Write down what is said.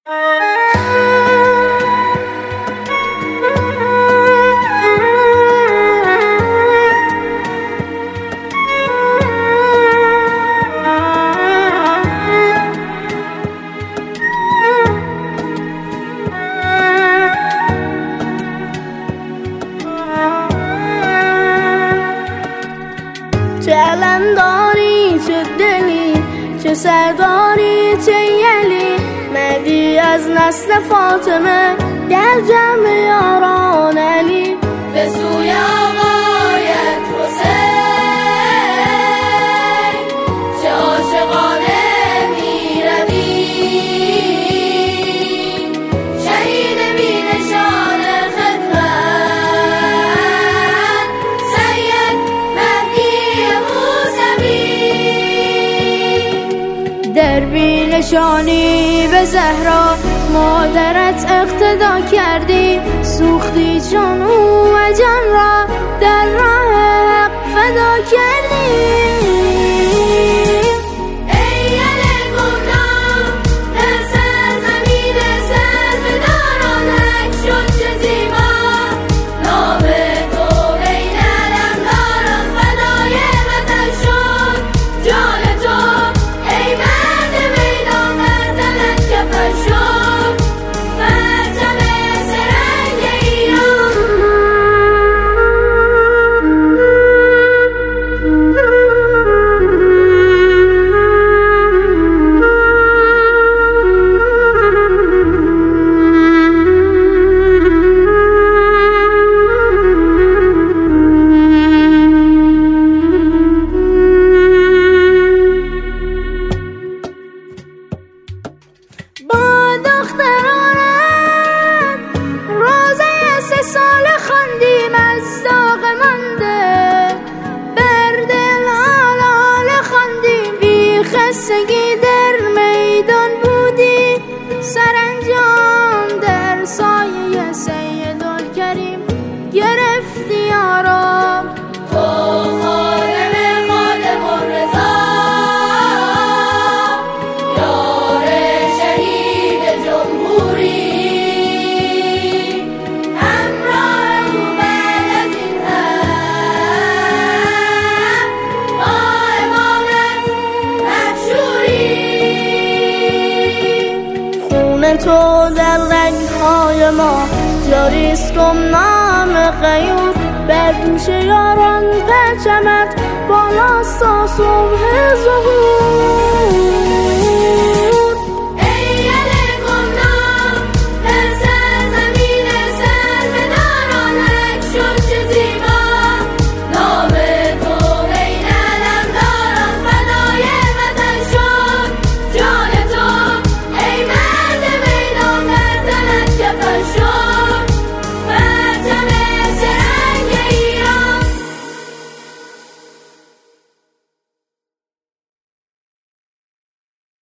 چه علم داری، چه دلی، چه سرداری، چه یلی، مهدی از نسل فاطمه در جمع یاران علی به سوی آقایت حسین چه عاشقانه می روی، شهید بی نشان خدمت سید مهدی موسوی. در بی نشانی به زهرا مادرت اقتدا کردی، سوختی چون او و جان را در راه حق فدا کردی. خستگی در میدان بودی، سرانجام در سایه سیدالکریم گرفتی آرام. تو خادم الرضا، یار شهید جمهوری، همراه او بعد از این هم با امامت تو در رگ‌های ما جاریست گمنام غیور، بر دوش یاران پرچمت بالاست تا صبح ظهور.